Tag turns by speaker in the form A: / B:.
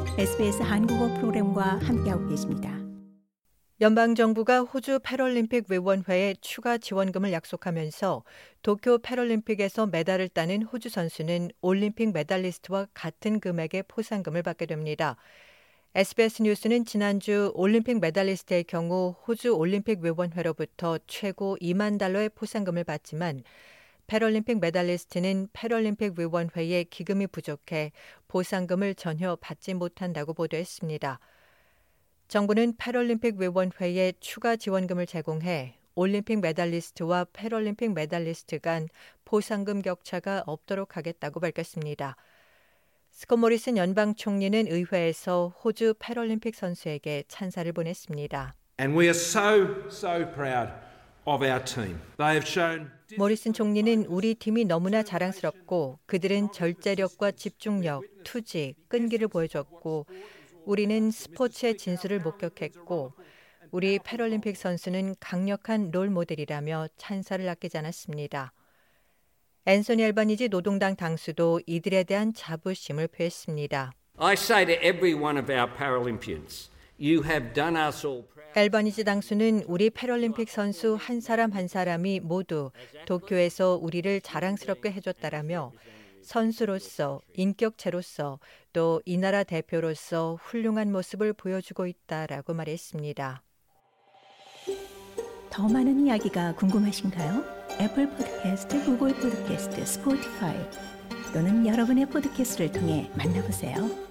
A: SBS 한국어 프로그램과 함께하고 계십니다.
B: 연방정부가 호주 패럴림픽위원회에 추가 지원금을 약속하면서 도쿄 패럴림픽에서 메달을 따는 호주 선수는 올림픽 메달리스트와 같은 금액의 포상금을 받게 됩니다. SBS 뉴스는 지난주 올림픽 메달리스트의 경우 호주 올림픽위원회로부터 최고 $20,000의 포상금을 받지만 패럴림픽 메달리스트는 패럴림픽위원회의 기금이 부족해 보상금을 전혀 받지 못한다고 보도했습니다. 정부는 패럴림픽위원회에 추가 지원금을 제공해 올림픽 메달리스트와 패럴림픽 메달리스트 간 포상금 격차가 없도록 하겠다고 밝혔습니다. 스콧 모리슨 연방 총리는 의회에서 호주 패럴림픽 선수에게 찬사를 보냈습니다.
C: And we are so proud of our team. They have shown
B: 모리슨 총리는 우리 팀이 너무나 자랑스럽고 그들은 절제력과 집중력, 투지, 끈기를 보여줬고 우리는 스포츠의 진수를 목격했고 우리 패럴림픽 선수는 강력한 롤 모델이라며 찬사를 아끼지 않았습니다. 앤소니 알바니지 노동당 당수도 이들에 대한 자부심을 표했습니다.
D: I say to every one of our Paralympians, you have done us all proud.
B: 알바니지 당수는 우리 패럴림픽 선수 한 사람 한 사람이 모두 도쿄에서 우리를 자랑스럽게 해줬다라며 선수로서, 인격체로서, 또 이 나라 대표로서 훌륭한 모습을 보여주고 있다라고 말했습니다.
A: 더 많은 이야기가 궁금하신가요? 애플 팟캐스트, 구글 팟캐스트, 스포티파이 또는 여러분의 팟캐스트를 통해 만나보세요.